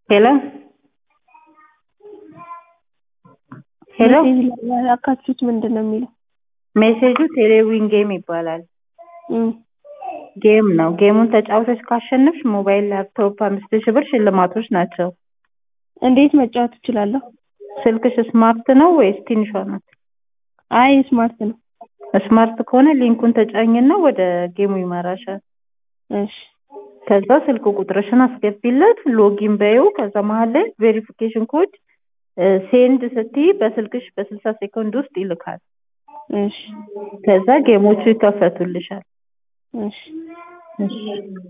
ሄሎ ሄሎ ያካችሁት ምንድነው የሚለው? ሜሴጁ ቴሌዊን ጌም ይባላል። ጌም ነው። ጌሙን ተጫውተሽ ካሸነፍሽ ሞባይል፣ ላፕቶፕ 5000 ብር ሽልማቶች ናቸው። እንዴት መጫወት እችላለሁ? ስልክሽ ስማርት ነው ወይስ ትንሿ ናት? አይ ስማርት ነው። ስማርት ከሆነ ሊንኩን ተጫኝና ወደ ጌሙ ይመራሻል። እሺ ከዛ ስልክ ቁጥርሽን አስገቢለት፣ ሎጊን በይው። ከዛ መሀል ላይ ቬሪፊኬሽን ኮድ ሴንድ ስትይ በስልክሽ በ60 ሴኮንድ ውስጥ ይልካል። እሺ ከዛ ጌሞቹ ይከፈቱልሻል። እሺ እሺ